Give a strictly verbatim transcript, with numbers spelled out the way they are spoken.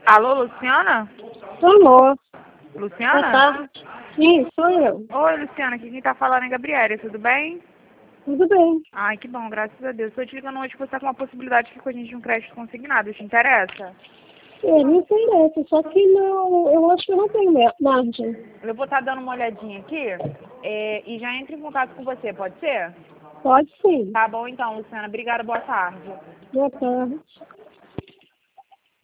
Alô, Luciana? Alô, boa Luciana? tarde. Sim, sou eu. Oi, Luciana, aqui quem tá falando é a Gabriela, tudo bem? Tudo bem. Ai, que bom, graças a Deus. Tô te ligando hoje porque você tá com uma possibilidade aqui com a gente de um crédito consignado, te interessa? É, me interessa, só que não, eu acho que eu não tenho ma- margem. Eu vou estar dando uma olhadinha aqui é, e já entro em contato com você, pode ser? Pode sim. Tá bom então, Luciana. Obrigada, boa tarde. Boa tarde.